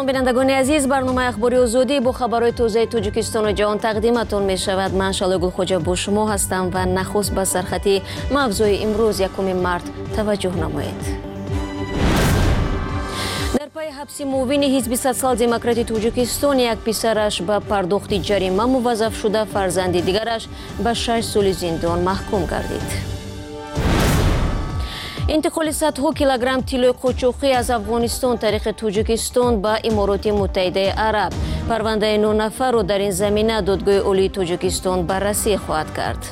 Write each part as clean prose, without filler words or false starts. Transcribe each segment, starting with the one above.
سلام بینندگان عزیز، برنامه اخباری آزادی با خبرهای تازه تاجیکستان و جهان تقدیمتون می شود. من شاله گلخوجه با شما هستم و نخست به سرخطی موضوع امروز 1 مارت توجه نمایید. در پای حبس معاون حزب سوسیال دموکراتی تاجیکستان یک پسرش به پرداخت جریمه موظف شده، فرزند دیگرش به 6 سال زندان محکوم گردید. انتقال صدها کیلوگرم طلای قاچاقی از افغانستان طریق تاجیکستان به امارات متحده عرب. پرونده 9 نفر را در این زمینه دادگاه عالی تاجیکستان بررسی خواهد کرد.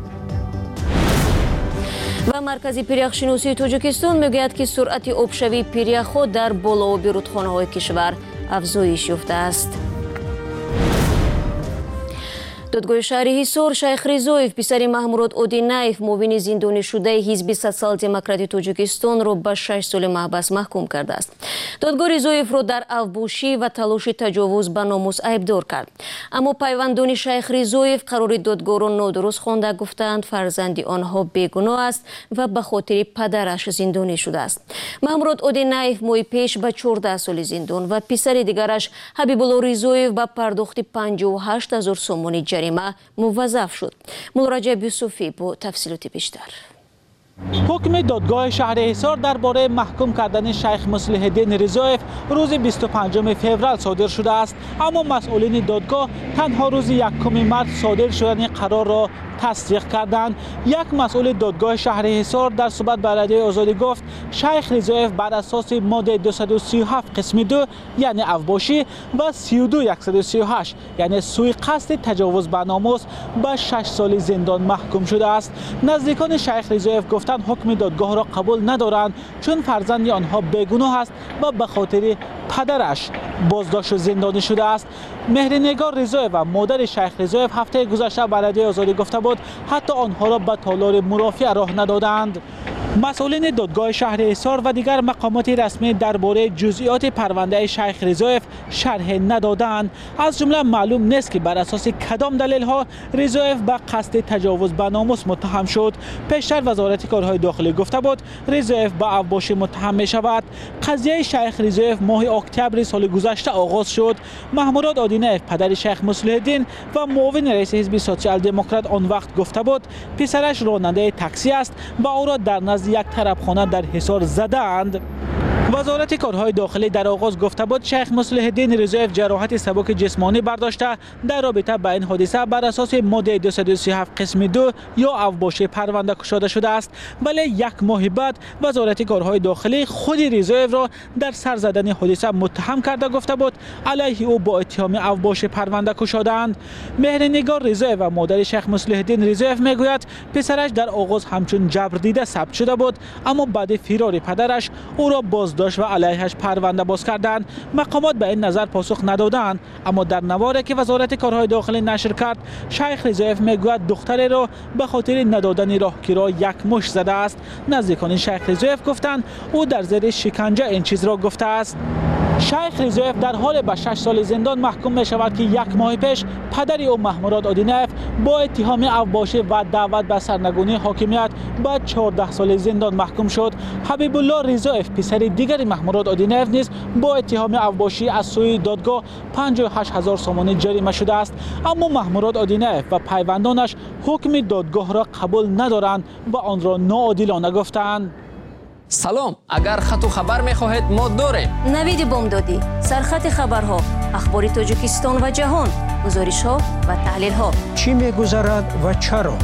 و مرکز پریخشناسی تاجیکستان میگوید که سرعت آبشوی پریخ‌ها در بالابی رودخانه‌های کشور افزایش یافته است. دادگاه شهر حصار شیخ رضایف پسر محمود آدینایف معاون زندانی شده حزب سوسیال دموکراتی تاجیکستان را به 6 سال محبس محکوم کرده است. دادگاه رضایف را در افباشی و تلاش تجاوز به ناموس عیبدار کرد. اما پیوندان شیخ رضایف قرار دادگاه را نادرست خوانده، گفتند فرزند آنها بیگناه است و به خاطر پدرش زندانی شده است. محمود آدینایف ماه پیش به 14 سال زندان و پسر دیگرش حبیب الله رضایف به پرداخت 58,000 سومانی موظف شد. مراجعه یوسفی با تفصیلات بیشتر. حکم دادگاه شهر حصار درباره محکوم کردن شیخ مصلح الدین رضایف روز 25 فوریه صادر شده است، اما مسئولین دادگاه تنها روز 1 مارت صادر شدن قرار را تصدیق کردند. یک مسئول دادگاه شهر حصار در صحبت با رادیوی آزادی گفت شیخ رضایف بر اساس ماده 237 قسم 2 یعنی افباشی و 32138 یعنی سوء قصد تجاوز به ناموس به 6 سال زندان محکوم شده است. نزدیکان شیخ رضایف گفتند حکم دادگاه را قبول ندارند چون فرزند آنها بیگناه است و به خاطر پدرش بازداشت و زندانی شده است. مهرنگار رضایف و مادر شیخ رضایف هفته گذشته به رادیوی آزادی گفته بود حتی آنها را به تالار مرافعه راه ندادند. مسئولین دادگاه شهر حصار و دیگر مقامات رسمی درباره جزئیات پرونده شیخ رضایف شرح ندادند. از جمله معلوم نیست که بر اساس کدام دلیل‌ها رضایف به قصد تجاوز به ناموس متهم شد. پیشتر وزارت کارهای داخلی گفته بود رضایف به افباشی متهم می شود. قضیه شیخ رضایف ماه اکتبر سال گذشته آغاز شد. محمود آدینایف پدر شیخ مصلح الدین و معاون رئیس حزب سوسیال دموکرات آن وقت گفته بود پسرش راننده تاکسی است و او را در نزد یک طرفخانه در حصار زدند. وزارت کارهای داخلی در آغاز گفته بود شیخ مصلح الدین رضایف جراحت سبک جسمانی برداشته در رابطه با این حادثه بر اساس ماده 237 قسم 2 یا افباشی پرونده گشوده شده است، ولی 1 ماه بعد وزارت کارهای داخلی خود رضایف را در سر زدن حادثه متهم کرده گفته بود علیه او با اتهام افباشی پرونده گشودند. مهرنگار رضایف و مادر شیخ مصلح الدین رضایف میگوید پسرش در آغاز همچون جبر دیده ثبت شده بود، اما بعد فرار پدرش او را بازداشت و علیهش پرونده باز کردند. مقامات به این نظر پاسخ ندادند، اما در نواری که وزارت کارهای داخلی نشر کرد شیخ رضایف میگوید دختری را به خاطر ندادن راهگیرا 1 مشت زده است. نزدیکان شیخ رضایف گفتند او در زیر شکنجه این چیز را گفته است. شیخ رضایف در حال به 6 سال زندان محکوم می شود که 1 ماه پیش پدر او محمود آدینایف با اتهام افباشی و دعوت به سرنگونی حاکمیت به 14 سال زندان محکوم شد. حبیب الله رضایف پسر دیگر محمود آدینایف نیز با اتهام افباشی از سوی دادگاه 58,000 سومانی جریمه شده است، اما محمود آدینایف و پیوندانش حکم دادگاه را قبول ندارند و آن را ناعادلانه گفتند. سلام، اگر خط و خبر می‌خواهید ما داریم. نوید بامدادی، سرخط خبرها، اخبار تاجیکستان و جهان، گزارش‌ها و تحلیل‌ها. چی می‌گذرد و چرا؟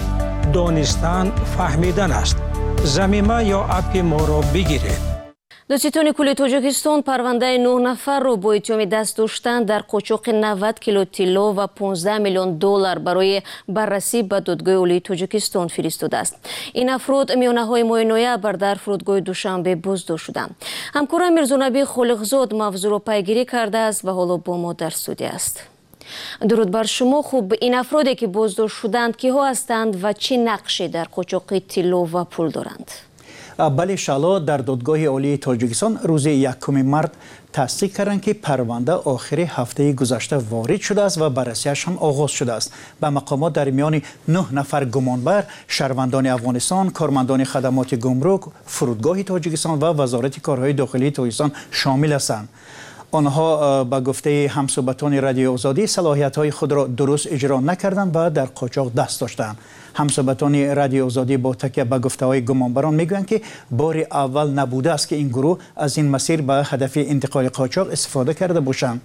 دانستن فهمیدن است. ضمیمه یا اپ ما را بگیرید. دادستان کل تاجیکستان پرونده 9 نفر را با اتهام دست داشتن در قاچاق 90 کیلو طلا و 15 میلیون دلار برای بررسی به دادگاه عالی تاجیکستان فرستاده است. این افراد میانه‌های ماه نوامبر در فرودگاه دوشنبه بازداشت شدند. همکارم میرزانبی خالقزاد موضوع را پیگیری کرده است و حالا با ما در استودیو است. درود بر شما. خوب، این افرادی که بازداشت شدند کیها هستند و چه نقشی در قاچاق طلا و پول دارند؟ بله شالا، در دادگاه عالی تاجیکستان روز 1 مارت تصدیق کردند که پرونده آخر هفته گذشته وارد شده است و بررسیش هم آغاز شده است. به مقامات در میان 9 نفر گمانبر شهروندان افغانستان، کارمندان خدمات گمرک، فرودگاه تاجیکستان و وزارت کارهای داخلی تاجیکستان شامل هستند. آنها به گفته همصحبتان رادیو آزادی صلاحیت‌های خود را درست اجرا نکردند و در قاچاق دست داشتند. همصحبتان رادیو آزادی با تکیه به گفته‌های گمانبران میگویند که بار اول نبوده است که این گروه از این مسیر به هدف انتقال قاچاق استفاده کرده باشند.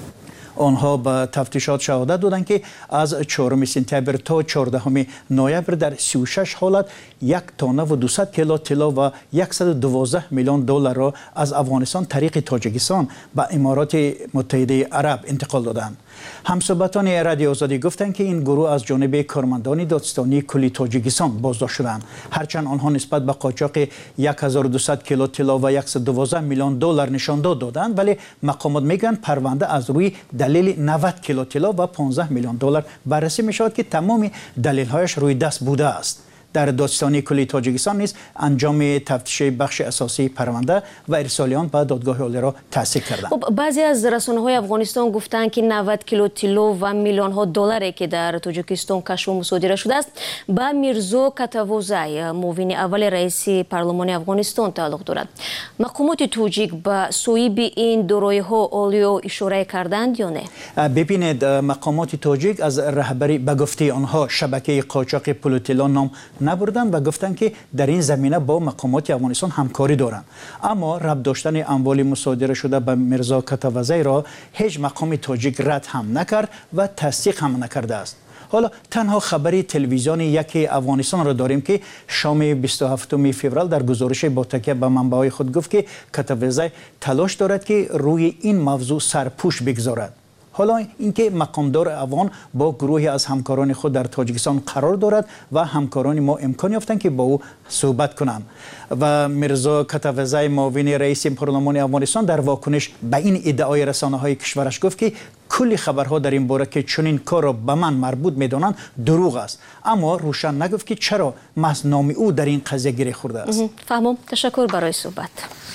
آنها به تفتیشات شهادت دادند که از 4 سپتامبر تا 14 نوامبر در 36 حالت 1 تن و 200 کیلو طلا و 112 میلیون دلار را از افغانستان طریق تاجیکستان به امارات متحده عرب انتقال دادند. همصحبتان رادیو آزادی گفتند که این گروه از جانب کارمندان دادستانی کلی تاجیکستان بازداشت شدند، هرچند آنها نسبت به قاچاق 1200 کیلو طلا و 112 میلیون دلار نشانداد دادند، ولی مقامات میگویند پرونده از روی دلیل 90 کیلو طلا و 15 میلیون دلار بررسی می شود که تمام دلیل‌هایش روی دست بوده است. در دادستانی کلی تاجیکستان نیز انجام تفتیش بخش اساسی پرونده و ارسال آن به دادگاه عالی را تصدیق کردند. بعضی از رسانه‌های افغانستان گفتند که 90 کیلو طلا و میلیون‌ها دلاری که در تاجیکستان کشف و مصادره شده است به میرزا کتوزای معاون اول رئیس پارلمان افغانستان تعلق دارد. مقامات تاجیک به صویب این دارایی‌ها عالی اشاره کردند یا نه؟ ببینید، مقامات تاجیک از رهبری به گفته آنها شبکه قاچاق پول طلا نام نبردند و گفتند که در این زمینه با مقامات افغانستان همکاری دارند، اما ربط داشتن اموال مصادره شده به میرزا کتوزای را هیچ مقام تاجیک رد هم نکرد و تصدیق هم نکرده است. حالا تنها خبری تلویزیون یکی افغانستان را داریم که شام 27 فوریه در گزارش با تکیه به منبع‌های خود گفت که کتوزای تلاش دارد که روی این موضوع سرپوش بگذارد. حالا اینکه مقامدار افغان با گروهی از همکاران خود در تاجیکستان قرار دارد و همکاران ما امکان یافتند که با او صحبت کنند و میرزا کتوزای معاون رئیس پارلمان افغانستان در واکنش به این ادعای رسانه‌های کشورش گفت که کلی خبرها در این باره که چنین کار را به من مربوط می‌دانند دروغ است، اما روشن نگفت که چرا محض نام او در این قضیه گره خورده است. فهمم. تشکر برای صحبت.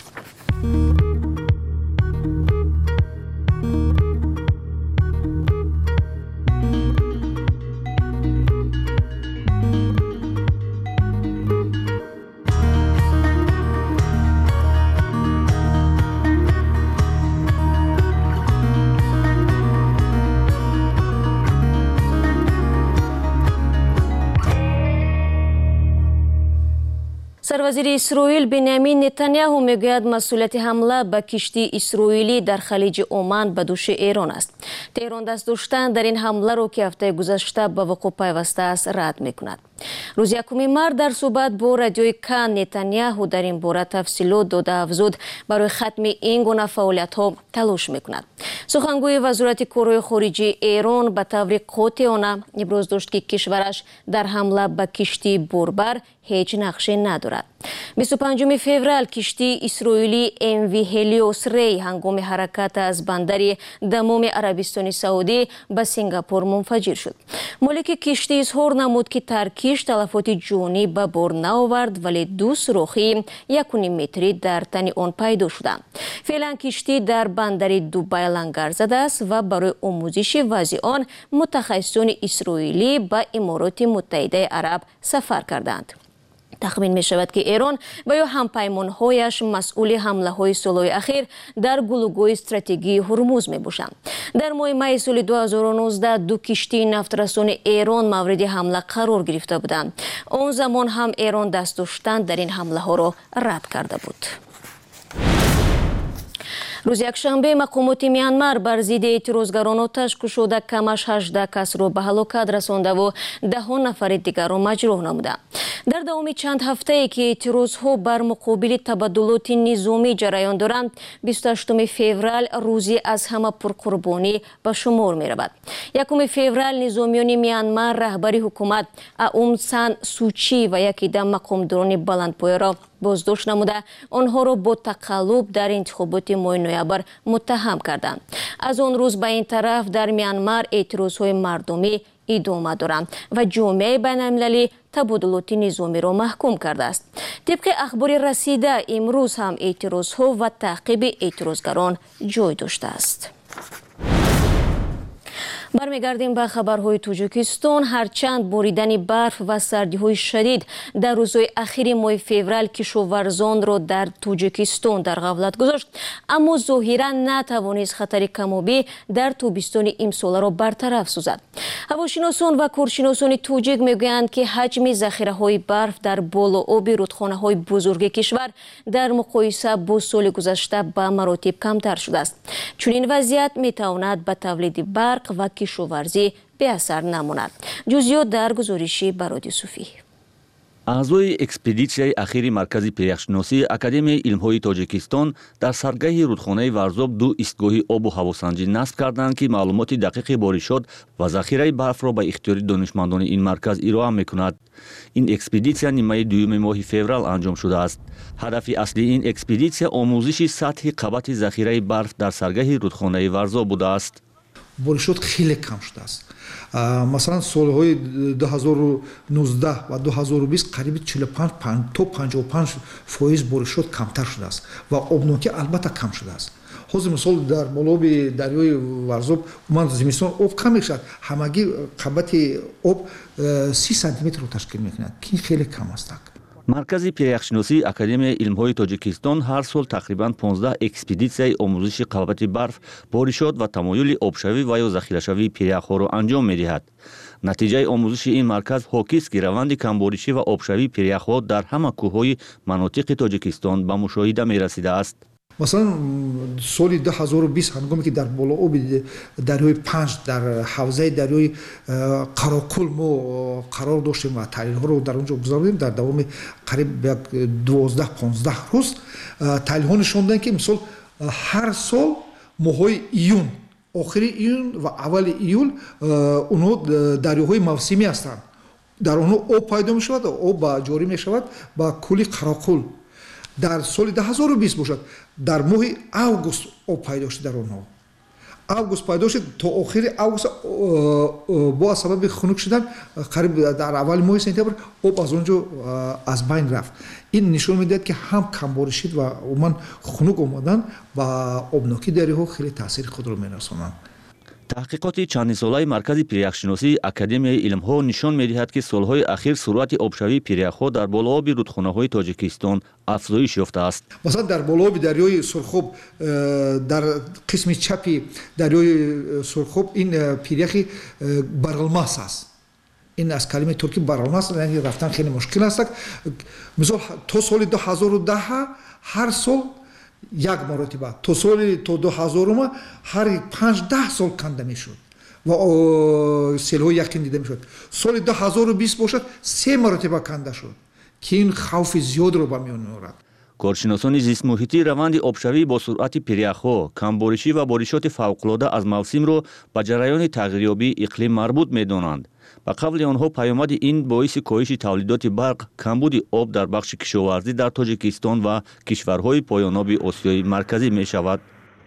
سروزیر اسرائیل بنیامین نتانیاهو میگوید مسئولیت حمله به کشتی اسرائیلی در خلیج عمان به دوش ایران است. تهران دست داشتن در این حمله را که هفته گذشته به وقوع پیوسته است رد میکند. روز 1 مارس در صحبت با رادیوی کان نتانیاهو در این باره تفصیلات داده افزود برای ختم این گونه فعالیت‌ها تلاش میکند. سخنگوی وزارت کارهای خارجی ایران به طور قاطعانه ابراز داشت که کشورش در حمله به کشتی بربر هیچ نقشی ندارد. 25 فوریه کشتی اسرائیلی MV هلیوس ری هنگام حرکت از بندر دمام عربستان سعودی به سنگاپور منفجر شد. مالک کشتی اظهار نمود که ترکیش تلفات جانی به بار نآورد، ولی 2 سوراخی 1.5 متری در تن آن پیدا شدند. فعلا کشتی در بندر دوبای لنگر زده است و برای آموزش وضع آن متخصصان اسرائیلی به امارات متحده عرب سفر کردند. تخمین می شود که ایران و یا همپیمان‌هایش مسئول حمله‌های سال‌های اخیر در گلوگوی استراتژی هرمز می باشند. در ماه می سال 2019 2 کشتی نفترسان ایران مورد حمله قرار گرفته بودند. آن زمان هم ایران دست داشتن در این حمله‌ها را رد کرده بود. روز یکشنبه مقامات میانمار بر ضد اعتراضگران آتش گشوده کمش 18 کس را به هلاکت رسانده و 10 نفر دیگر را مجروح نموده. در دوام چند هفته که اعتراضها بر مقابل تبادلات نظامی جریان دارند، 28 فوریه روزی از همه پرقربانی به شمار می رود. 1 فوریه نظامیان میانمار رهبری حکومت اون سان سوچی و یکی دم مقامداران بلندپایه را بازداشت نموده آنها را با تقلب در انتخابات ماه نوامبر متهم کردند. از آن روز به این طرف در میانمار اعتراضهای مردمی ادامه دارند و جامعه بین‌المللی تبادلات نظامی را محکوم کرده است. طبق اخبار رسیده امروز هم اعتراضها و تعقیب اعتراضگران جای داشته است. бармегардем ба хабарҳои тоҷикистон. ҳарчанд боридани барф ва сардиҳои шадид дар рӯзҳои ахири моҳи феврал кишоварзонро дар тоҷикистон дар ғафлат гузошт, аммо зоҳиран натавонист хатари камобӣ дар тобистони имсоларо бартараф созад. ҳавошиносон ва коршиносони тоҷик мегӯянд, ки ҳаҷми захираҳои барф дар болооби рудхонаҳои бузурги кишвар дар муқоиса бо соли гузашта ба маротиб камтар шудааст. чунин вазъият метавонад ба тавлиди барқ ва кишоварзӣ беасар намонад. ҷузъиёт дар гузориши Бароди Суфӣ. аъзои экспедитсияи ахири маркази пиряхшиносии Академияи илмҳои Тоҷикистон дар саргаҳи рудхонаи Варзоб ду истгоҳи обу ҳавосанҷӣ насб карданд, ки маълумоти дақиқи боришот ва захираи барфро ба ихтиёри донишмандони ин марказ ироа мекунад. ин экспедитсия нимаи дуюми моҳи феврал анҷом шудааст. ҳадафи аслии ин экспедитсия омӯзиши сатҳи қабати захираи барф дар саргаҳи рудхонаи Варзоб будааст. боришот хеле кам шудааст. масалан солҳои 2019 ва 2020 қариби 45 то 55% боришот камтар шудааст ва обнокӣ албатта кам шудааст. ҳозир мисол дар болоби дарёи Варзоб уман зимистон об кам мешавад, ҳамагӣ қабати об 30 сантиметрро ташкил мекунад, ки хеле кам аст. маркази пиряхшиносии Академияи илмҳои Тоҷикистон ҳар сол тақрибан 15 экспедитсияи омӯзиши қабати барф, боришот ва тамоюли обшавӣ ва ё захирашавии пиряхҳоро анҷом медиҳад. натиҷаи омӯзиши ин марказ ҳокист, ки раванди камборишӣ ва обшавии пиряхҳо дар ҳама кӯҳҳои манотиқи Тоҷикистон ба мушоҳида мерасидааст. масалан соли 2020 ҳангоме ки дар болооби дарёи Панҷ дар ҳавзаи дарёи Қарокул мо қарор доштем ва таҳлилҳоро дар онҷо гузаронидем. дар давоми қариб 12-15 рӯз таҳлилҳо нишонданд, ки мисол ҳар сол моҳҳои июн, охири июн ва аввали июл онҳо дарёҳои мавсимӣ ҳастанд. дар онҳо об пайдо мешавад, об ҷорӣ мешавад ба кӯли Қарокул. дар соли 2020 бошад дар моҳи август об пайдо шуд. дар онҳо август пайдо шуд, то охири август бо сабаби хунук шудан қариб дар аввали моҳи сентябр об аз онҷо аз байн рафт. ин нишон медиҳад, ки ҳам камборишид ва умуман хунук омадан ба обнокии дарёҳо хеле таъсири худро мерасонанд. таҳқиқоти чандинсолаи маркази пиряхшиносии Академияи илмҳо нишон медиҳад, ки солҳои ахир суръати обшавии пиряхҳо дар болооби рудхонаҳои Тоҷикистон афзоиш ёфтааст. масалан дар болооби дарёи Сурхоб, дар қисми чапи дарёи Сурхоб ин пиряхи барғалмас аст. ин аз калимаи туркӣ барғалмас, яъне рафтан хеле мушкил аст. мисол то соли 2010 ҳар сол як маротиба, то 2000 ҳар 5-10 сол канда мешуд ва селҳои якин дида мешуд. соли 2020 бошад 3 маротиба канда шуд, ки ин хавфи зиёдро ба миён меорад. коршиносони зистмуҳитӣ раванди обшавӣ бо суръати пиряхҳо, камборишӣ ва боришоти фавқулода аз мавсимро ба ҷараёни тағйирёбии иқлим марбут медонанд. ба қавли онҳо паёмади ин боиси коҳиши тавлидоти барқ, камбуди об дар бахши кишоварзӣ дар Тоҷикистон ва кишварҳои поёноби Осиёи марказӣ мешавад.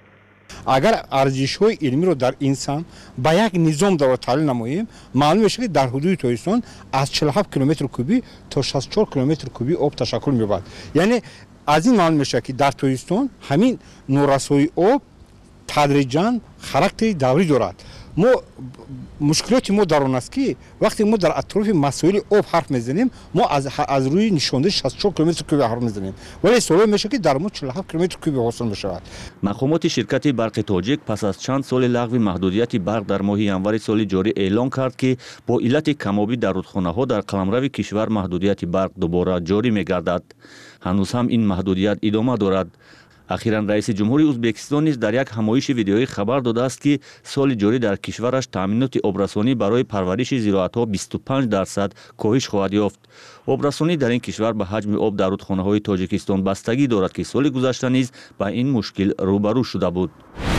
агар арзишҳои илмиро дар инсон ба як низом дар таҳлил намоем, маълум мешавад, ки дар ҳудуди Тоҷикистон аз 47 километр кубӣ то 64 километр кубӣ об ташаккул меёбад. яъне аз ин маълум мешавад, ки дар Тоҷикистон ҳамин норасои об тадриҷан характери даврӣ дорад. мо мушкилоти мо дар он аст, ки вақте мо дар атрофи масоили об ҳарф мезанем, мо аз рӯи нишондаи 64 километр кубӣ ҳарф мезанем, вале солҳое мешавад, ки дар мо 47 километр кубӣ ҳосил мешавад. мақомоти ширкати барқи тоҷик пас аз чанд соли лағви маҳдудияти барқ дар моҳи январи соли ҷорӣ эълон кард, ки бо иллати камобӣ дар рудхонаҳо дар қаламрави кишвар маҳдудияти барқ дубора ҷорӣ мегардад. ҳанӯз ҳам ин маҳдудият идома дорад. ахиран раиси ҷумҳури Ӯзбекистон низ дар як ҳамоиши видеоӣ хабар додааст, ки соли ҷорӣ дар кишвараш таъминоти обрасонӣ барои парвариши зироатҳо 25% коҳиш хоҳад ёфт. обрасонӣ дар ин кишвар ба ҳаҷми об дар рудхонаҳои Тоҷикистон бастагӣ дорад, ки соли гузашта низ ба ин мушкил рӯбарӯ шуда буд.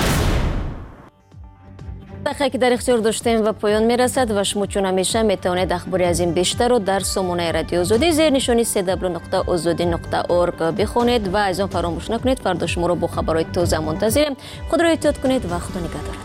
дақиқе ки дар ихтиёр доштем ва поён мерасад ва шумо чун ҳамеша метавонед ахбори аз ин бештарро дар сомонаи радиои озодӣ зернишони cw.ozodi.org бихонед ва аз он фаромӯш накунед. фардо шуморо бо хабарҳои тоза мунтазирем. худро эҳтиёт кунед ва худо нигаҳдорад.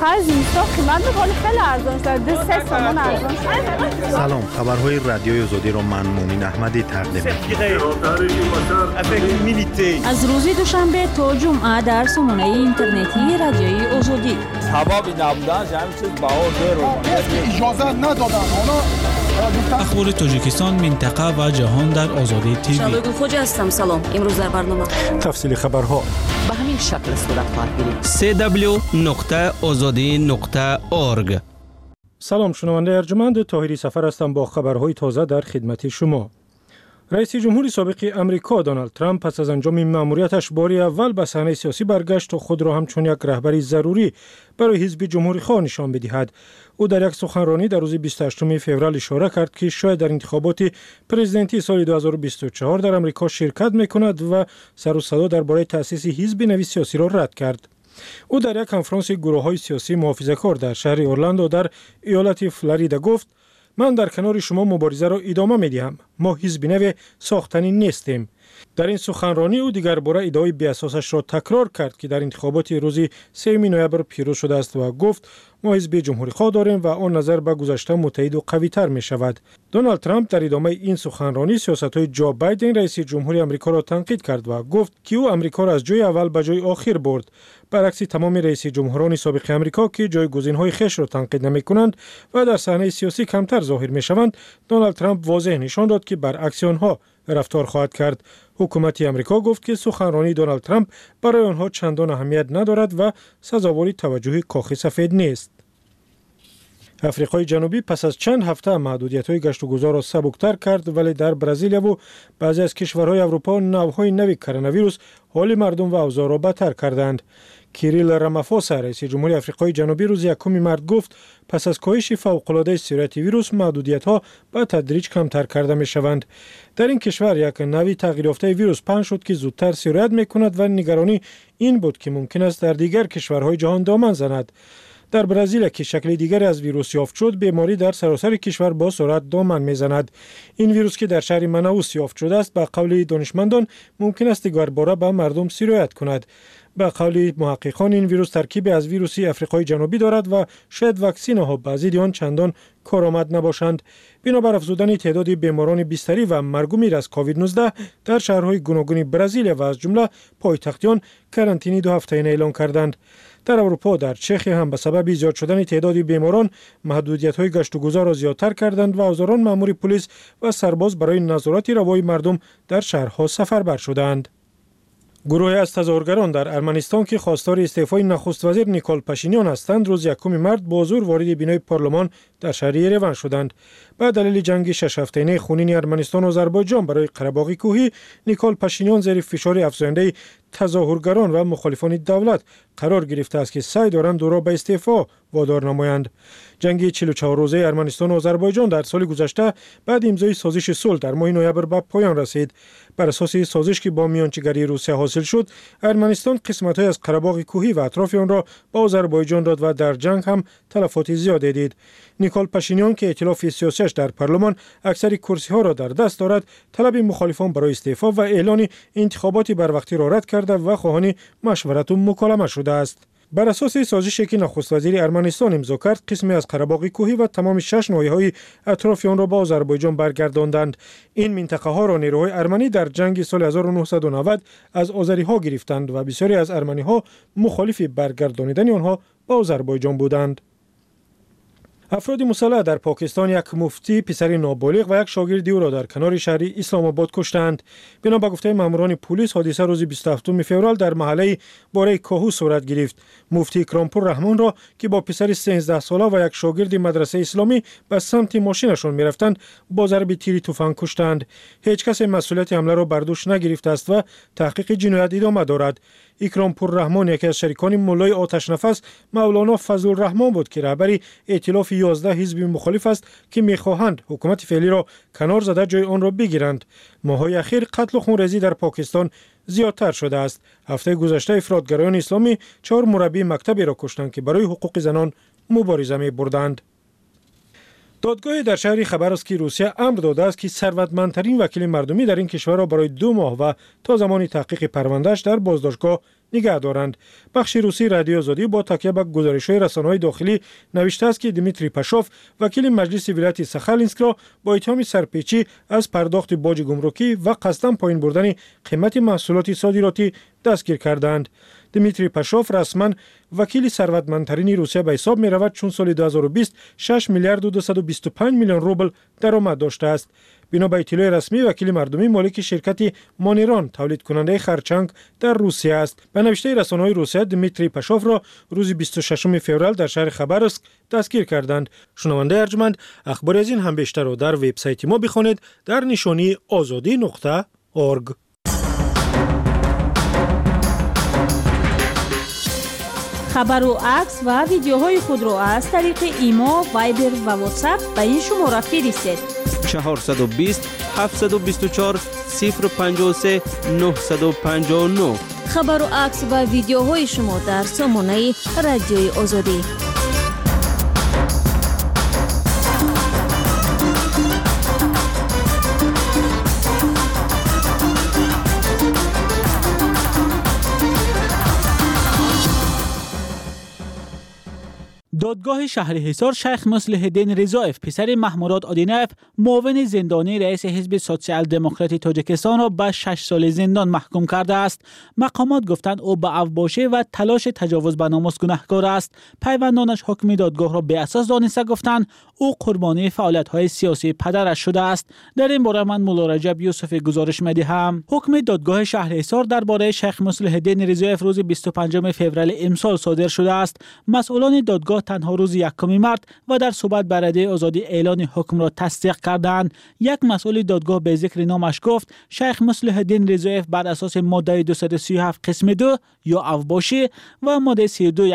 آخر زمستان قیمت میکنه خیلی ارزان شد 2-3 تومان ارزان شد. سلام، خبرهای رادیوی آزادی را من مومن احمدی تقدیم می‌کنم. از روز دوشنبه تا جمعه در سامانه اینترنتی رادیوی آزادی. سبب نبودن همین چیز بهار اجازه ندادن. اخبار تاجیکستان، منطقه و جهان در آزادی تیوی. شادو خوجا هستم. سلام. امروز در برنامه تفصیل خبرها به همین شکل صورت خواهد گرفت. www.azadi.org. سلام، شنونده ارجمند، طاهری سفر هستم با خبرهای تازه در خدمت شما. رئیس جمهور سابق امریکا دونالد ترامپ پس از انجام مأموریتش باری اول به صحنه سیاسی برگشت و خود را همچون یک رهبری ضروری برای حزب جمهوری‌خواه نشان بدهد. او در یک سخنرانی در روز 28 فوریه اشاره کرد که شاید در انتخابات پرزیدنتی سال 2024 در امریکا شرکت می‌کند و سر و صدا درباره تأسیس حزب نوی سیاسی را رد کرد. او در یک کنفرانس گروه‌های سیاسی محافظه‌کار در شهر اورلاندو در ایالت فلوریدا گفت: من در کنار شما مبارزه را ادامه می‌دهم. ما حزب نو ساختنی نیستیم. در این سخنرانی او دیگر باره ادعای بی‌اساسش را تکرار کرد که در انتخابات روز 3 نوامبر پیروز شده است و گفت ما حزب جمهوری‌خواه داریم و آن نظر به گذشته متحد و قوی‌تر می‌شود. دونالد ترامپ در ادامه این سخنرانی سیاست‌های جو بایدن رئیس جمهوری آمریکا را تنقید کرد و گفت که او آمریکا را از جای اول به جای آخر برد. برعکس تمام رئیس جمهوران سابق آمریکا که جایگزین‌های خویش را تنقید نمی‌کنند و در صحنه سیاسی کمتر ظاهر می‌شوند، دونالد ترامپ واضح نشان داد که برعکس آنها رفتار خواهد کرد. حکومت آمریکا گفت که سخنرانی دونالد ترامپ برای آنها چندان اهمیت ندارد و سزاوار توجه کاخ سفید نیست. آفریقای جنوبی پس از چند هفته محدودیت‌های گشت و گذار را سبکتر کرد، ولی در برزیل و بعضی از کشورهای اروپا نوع‌های نوی کرونا ویروس حال مردم و اوضاع را بدتر کردند. کیریل رامافوسا رئیس جمهوری آفریقای جنوبی روز 1 مارس گفت پس از کاهش فوق‌العاده سرعت ویروس محدودیت‌ها به تدریج کمتر کرده می‌شوند. در این کشور یک نوع تغییر یافته ویروس پنهان شد که زودتر سرایت می‌کند و نگرانی این بود که ممکن است در دیگر کشورهای جهان دامن زند. در برزیل که شکل دیگری از ویروس یافت شد، بیماری در سراسر کشور با سرعت دامن میزند. این ویروس که در شهر منائوس یافت شده است، به قول دانشمندان ممکن است دیگر باره به مردم سرایت کند. به قول محققان این ویروس ترکیبی از ویروسی آفریقای جنوبی دارد و شاید واکسین‌ها بعضی آن چندان کارآمد نباشند. بنابر افزودن تعداد بیماران بستری و مرگ و میر از کووید 19 در شهرهای گوناگون برزیل و از جمله پایتخت آن کرانتینی 2 هفته‌ای اعلام کردند. در اروپا در چخیه هم به سبب زیاد شدن تعداد بیماران محدودیت‌های گشت و گذار را زیادتر کردند و هزاران مأمور پلیس و سرباز برای نظارت روای مردم در شهرها سفربر شدند. گروهی از تظاهرگران در ارمنستان که خواستار استعفای نخست وزیر نیکول پاشینیان هستند، روز 1 مارس با زور وارد بینای پارلمان در شهر یریون شدند. به دلیل جنگ 6 هفته‌ای خونین ارمنستان و آذربایجان برای قره‌باغ کوهی، نیکول پاشینیان زیر فشار افزاینده تظاهرگران و مخالفان دولت قرار گرفته است که سعی دارند او را به استعفا وادار نمایند. جنگ 44 روزه ارمنستان و آذربایجان در سال گذشته بعد امضای سازش صلح در ماه نوامبر به پایان رسید. بر اساس سازش که با میانجیگری روسیه حاصل شد، ارمنستان قسمت‌های از قره‌باغ کوهی و اطراف آن را به آذربایجان داد و در جنگ هم تلفات زیادی دید. نیکول پاشینیان که ائتلاف سیاسیش در پارلمان اکثر کرسی‌ها را در دست دارد، طلب مخالفان برای استعفا و اعلان انتخابات بروقتی را رد کرده و خواهان مشورت و مکالمه شده است. بر اساس سازشی که نخست وزیر ارمنستان امضا کرد، قسمی از قره‌باغ کوهی و تمام 6 ناحیه‌های اطراف آن را به آذربایجان برگرداندند. این منطقه‌ها را نیروهای ارمنی در جنگ سال 1990 از آذری‌ها گرفتند و بسیاری از ارمنی‌ها مخالف برگرداندن آنها به آذربایجان بودند. افراد مسلح در پاکستان یک مفتی پسر نابالغ و یک شاگرد او را در کنار شهر اسلام آباد کشتند. بنا به گفته ماموران پلیس، حادثه روز 27 فوریه در محله باره کاهو صورت گرفت. مفتی اکرامپور رحمان را که با پسر 13 ساله و یک شاگرد مدرسه اسلامی به سمت ماشینشان می‌رفتند، با ضرب تیری تفنگ کشتند. هیچ کس مسئولیت حمله را بر دوش نگرفته است و تحقیق جنایت ادامه دارد. اکرامپور رحمان یکی از شریکان مولای آتش نفس مولانا فضل الرحمن بود که رهبر ائتلاف 11 حزب مخالف است که می‌خواهند حکومت فعلی را کنار زده جای آن را بگیرند. ماه‌های اخیر قتل و خونریزی در پاکستان زیادتر شده است. هفته گذشته افراطگرایان اسلامی 4 مربی مکتبی را کشتند که برای حقوق زنان مبارزه می‌بردند. دادگاهی در شهر خبرسکی روسیه امر داده است که ثروتمندترین وکیل مردمی در این کشور را برای 2 ماه و تا زمان تحقیق پروندهش در بازداشتگاه نگه دارند. بخش روسی رادیو آزادی با تکیه به گزارش‌های رسانه‌های داخلی نوشته است که دیمیتری پاشوف وکیل مجلس ولایت ساخالینسک را با اتهام سرپیچی از پرداخت باج گمرکی و قصداً پایین بردن قیمت محصولات صادراتی دستگیر کردند. دیمیتری پاشوف رسما وکیل ثروتمندترین روسیه به حساب می رود، چون سال 2020 6 میلیارد و 225 میلیون روبل درآمد داشته است. بنا به اطلاع رسمی وکیل مردمی مالک شرکت مانیران تولید کننده خرچنگ در روسیه است. به نوشته رسانه‌های روسیه دیمیتری پاشوف را روز 26 فوریه در شهر خبرسک دستگیر کردند. شنونده ارجمند، اخبار از این هم بیشتر را در وبسایت ما بخوانید در نشانی azadi.org. خبر و عکس و ویدیوهای خود را از طریق ایما، وایبر و واتساپ به این شماره فرستید: 420 724 053 959. خبر و عکس و ویدیوهای شما در سامانه رادیوی آزادی. دادگاه شهر حصار شیخ مصلح الدین رضایف پسر محمود آدینایف معاون زندانی رئیس حزب سوسیال دموکراتی تاجیکستان را به 6 سال زندان محکوم کرده است. مقامات گفتند او به افباشی و تلاش تجاوز به ناموس گناهکار است. پیوندانش حکم دادگاه را به اساس دانسته گفتند او قربانی فعالیت‌های سیاسی پدرش شده است. در این باره من مولا رجب یوسف گزارش می‌دهم. حکم دادگاه شهر حصار درباره شیخ مصلح الدین رضایف روز 25 فوریه امسال صادر شده است. مسئولان دادگاه تنها روز 1 مارس و در صحبت به رده آزادی اعلان حکم را تصدیق کردند. یک مسئول دادگاه به ذکر نامش گفت شیخ مصلح الدین رضایف بر اساس ماده 237 قسم 2 یا افباشی و ماده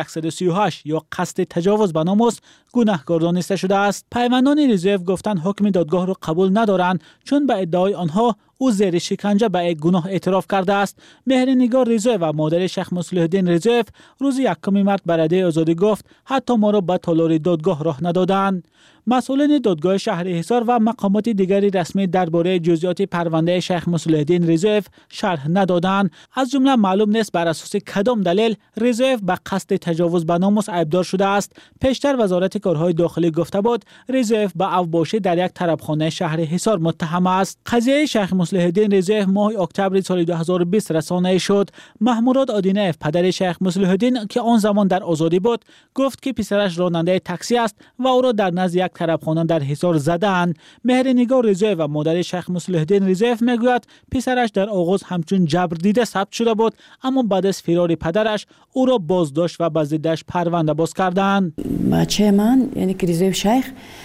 32138 یا قصد تجاوز به ناموس گناهکار دانسته شده است. پیوندان رضایف گفتند حکم دادگاه را قبول ندارند، چون به ادعای آنها او زیر شکنجه به یک گناه اعتراف کرده است. مهرنگار رضایف و مادر شیخ مصلح الدین رضایف روز 1 مارس به رده آزادی گفت حتی ما را به تالار دادگاه راه ندادند. مسئولان دادگاه شهر حصار و مقامات دیگری رسمی درباره جزئیات پرونده شیخ مصلح الدین رضایف شرح ندادند. از جمله معلوم نیست بر اساس کدام دلیل رضایف به قصد تجاوز به ناموس عیبدار شده است. پیشتر وزارت کارهای داخلی گفته بود رضایف به افباشی در یک طرفخانه شهر حصار متهم است. قضیه شیخ مصلح الدین رضایف ماه اکتبر سال 2020 رسانه‌ای شد. محمود آدینایف پدر شیخ مصلح الدین که آن زمان در آزادی بود گفت که پسرش راننده تاکسی است و او را در نزد یک طرفخانه در حصار زدند. مهرنگار رضایف و مادر شیخ مصلح الدین رضایف میگوید پسرش در آغاز همچون جبر دیده ثبت شده بود، اما بعد از فرار پدرش او را بازداشت و به ضدش پرونده باز کردند. بچه من یعنی که رضایف شیخ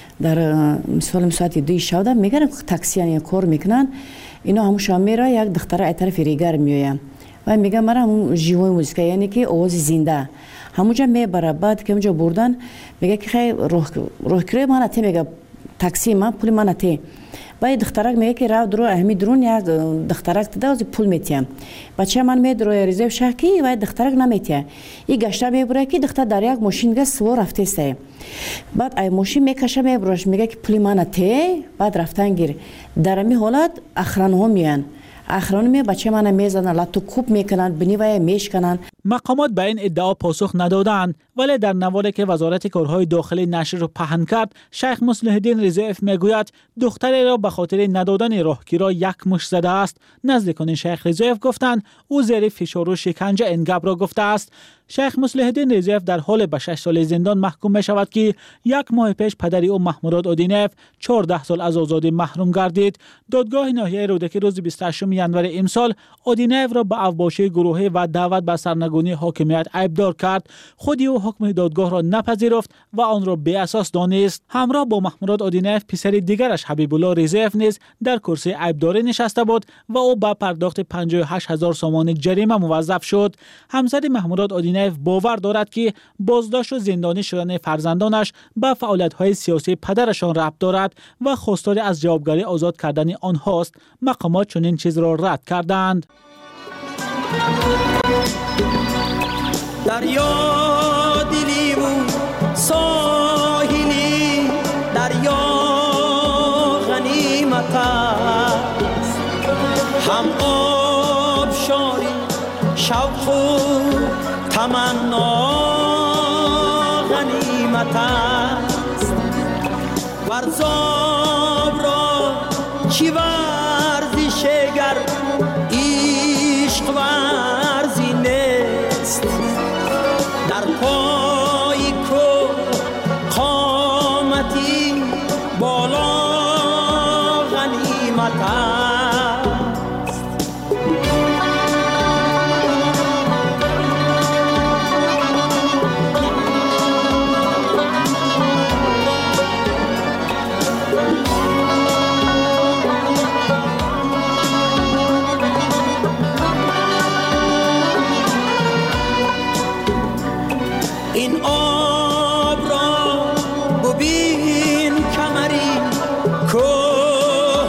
در ساعت 2 شب میگن تاکسی یعنی کار میکنن، اینا همش میره یک دختره طرف ریگر میآید و میگه مرا همون جیوی موزیک یعنی که آواز زنده همونجا میبره. بعد که اونجا بردن میگه که خیلی روح کره من اتی، میگه تاکسی من پول من اتی. بعد دخترک میگه که راه درو اهمی درون یک دخترک داده از پول میتیم. بچه من میدرو رضایف شکی و دخترک نمیتیم. این گشته میبره که دختر در یک ماشین گه سوار رفته است. بعد ای ماشین میکشه میبرش میگه که پول من اتی. بعد رفتن گیر در می حالت اخران ها میان. اخران می بچه من میزنن لاتو کوب میکنن بنیوای میشکنن. مقامات به این ادعا پاسخ ندادند، ولی در نوالی که وزارت کارهای داخلی نشر را پهن کرد شیخ مصلح الدین رضایف میگوید دختری را به خاطر ندادن راهگیرا یک مشت زده است. نزدیکان شیخ رضایف گفتند او زیر فشار و شکنجه این گپ را گفته است. شیخ مصلح الدین رضایف در حال به 6 سال زندان محکوم می شود که 1 ماه پیش پدری او محمود آدینایف 14 سال از آزادی محروم گردید. دادگاه ناحیه رودکی روز 28 ژانویه امسال آدینایف را به افباشی گروهی و دعوت به سرنگونی حاکمیت عیبدار کرد. خودی او حکم دادگاه را نپذیرفت و آن را بی اساس دانست. همراه با محمود آدینایف پسر دیگرش حبیب الله رضایف نیز در کرسی عیبداری نشسته بود و او با پرداخت 58000 سومان جریمه موظف شد. همسر محمود آدینایف باور دارد که بازداشت و زندانی شدن فرزندانش به فعالیت‌های سیاسی پدرشان ربط دارد و خواستار از جوابگری آزاد کردن آنهاست. مقامات چنین چیز را رد کردند. دریا دلی و ساحلی دریا غنیمت است، هم آب شاری شوق تمنا غنیمت است ورزاب را چی ورزش گر عشق ورزی نیست در پای کو قامتی بالا غنیمت است این آب را ببین کمری کوه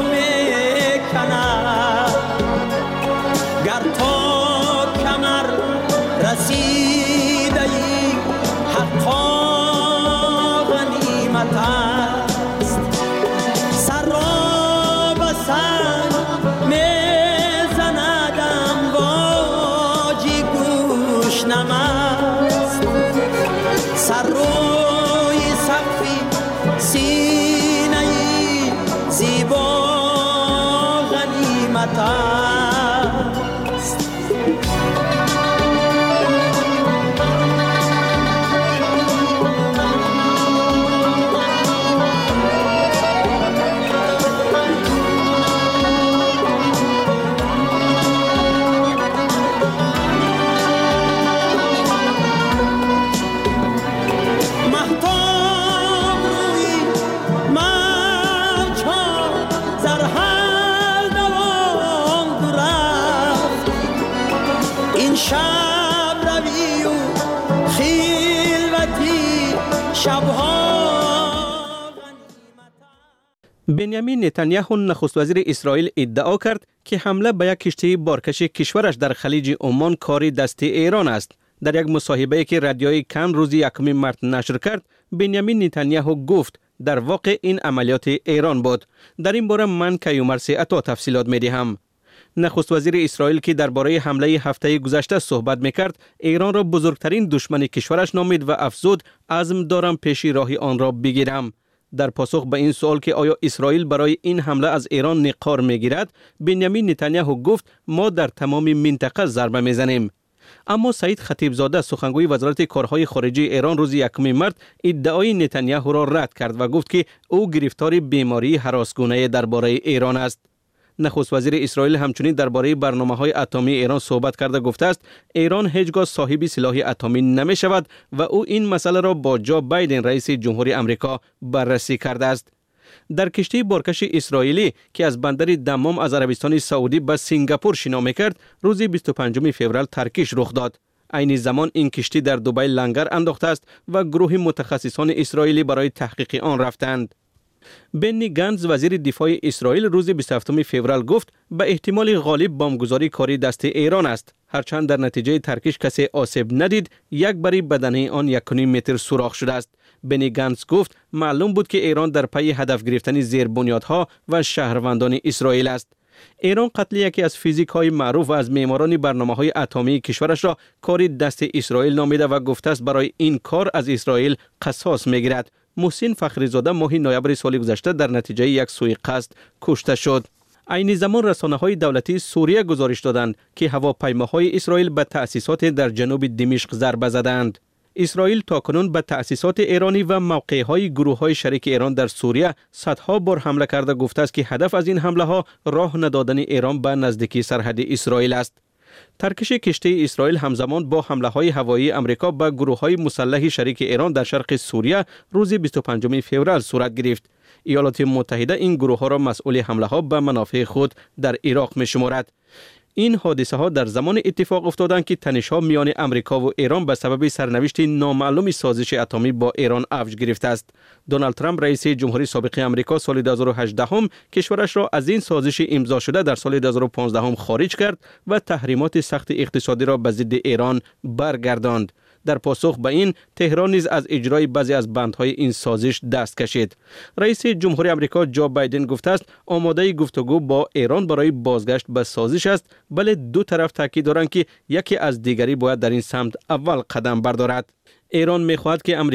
میکند گر تا کمر رسیده ای حقا غنیمت است سر را به سر میزند امواجی گوش نمست سر روی سقفی سینه زیبا غنیمت است شب روی و خلوتی شبها بنیامین نتانیاهو نخست وزیر اسرائیل ادعا کرد که حمله به یک کشتی بارکش کشورش در خلیج عمان کار دست ایران است. در یک مصاحبه‌ای که رادیوی کن روز 1 مارس نشر کرد، بنیامین نتانیاهو گفت در واقع این عملیات ایران بود. در این باره من کیومرث عطا تفصیلات می‌دهم. نخست وزیر اسرائیل که درباره حمله هفته گذشته صحبت میکرد، ایران را بزرگترین دشمن کشورش نامید و افزود عزم دارم پیشی راه آن را بگیرم. در پاسخ به این سوال که آیا اسرائیل برای این حمله از ایران نقار میگیرد، بنیامین نتانیاهو گفت ما در تمام منطقه ضربه میزنیم. اما سعید خطیبزاده سخنگوی وزارت کارهای خارجه ایران روز 1 مارس ادعای نتانیاهو را رد کرد و گفت که او گرفتار بیماری هراسگونه درباره ایران است. نخست وزیر اسرائیل همچنین درباره برنامه‌های اتمی ایران صحبت کرده گفته است ایران هیچگاه صاحب سلاح اتمی نمی شود و او این مسئله را با جو بایدن رئیس جمهوری آمریکا بررسی کرده است. در کشتی بارکش اسرائیلی که از بندر دمام از عربستان سعودی به سنگاپور شنا می‌کرد، روز 25 فوریه ترکیش رخ داد. عین زمان این کشتی در دبی لنگر انداخته است و گروه متخصصان اسرائیلی برای تحقیق آن رفتند. بنی گانتز وزیر دفاع اسرائیل روز 27 فوریه گفت به احتمال غالب بمبگذاری کاری دست ایران است، هرچند در نتیجه ترکیش کسی آسیب ندید، یک بری بدنه آن 1.5 متر سوراخ شده است. بنی گانتز گفت معلوم بود که ایران در پی هدف گرفتن زیربنیادها و شهروندان اسرائیل است. ایران قتل یکی از فیزیک‌های معروف و از معماران برنامه‌های اتمی کشورش را کاری دست اسرائیل نامیده و گفته است برای این کار از اسرائیل قصاص می‌گیرد. محسن فخریزاده ماه نوامبر سال گذشته در نتیجه یک سوءقصد کشته شد. عین زمان رسانه‌های دولتی سوریه گزارش دادند که هواپیماهای اسرائیل به تأسیسات در جنوب دمشق ضربه زدند. اسرائیل تاکنون به تأسیسات ایرانی و موقع‌های گروه‌های شریک ایران در سوریه صدها بار حمله کرده گفته است که هدف از این حمله‌ها راه ندادن ایران به نزدیکی سرحد اسرائیل است. ترکش کشتی اسرائیل همزمان با حمله‌های هوایی آمریکا به گروه‌های مسلح شریک ایران در شرق سوریه روز 25 فوریه صورت گرفت. ایالات متحده این گروه‌ها را مسئول حمله‌ها به منافع خود در عراق می‌شمارد. این حادثه ها در زمان اتفاق افتادند که تنش‌ها میان آمریکا و ایران به سبب سرنوشت نامعلوم سازش اتمی با ایران اوج گرفته است. دونالد ترامپ رئیس جمهوری سابق آمریکا سال 2018 کشورش را از این سازش امضا شده در سال 2015 خارج کرد و تحریمات سخت اقتصادی را به ضد ایران برگرداند. در پاسخ به این تهران نیز از اجرای بعضی از بندهای این سازش دست کشید. رئیس جمهوری آمریکا جو بایدن گفته است آماده گفتگو با ایران برای بازگشت به سازش است، ولی دو طرف تاکید دارند که یکی از دیگری باید در این سمت اول قدم بردارد. ایران می‌خواهد که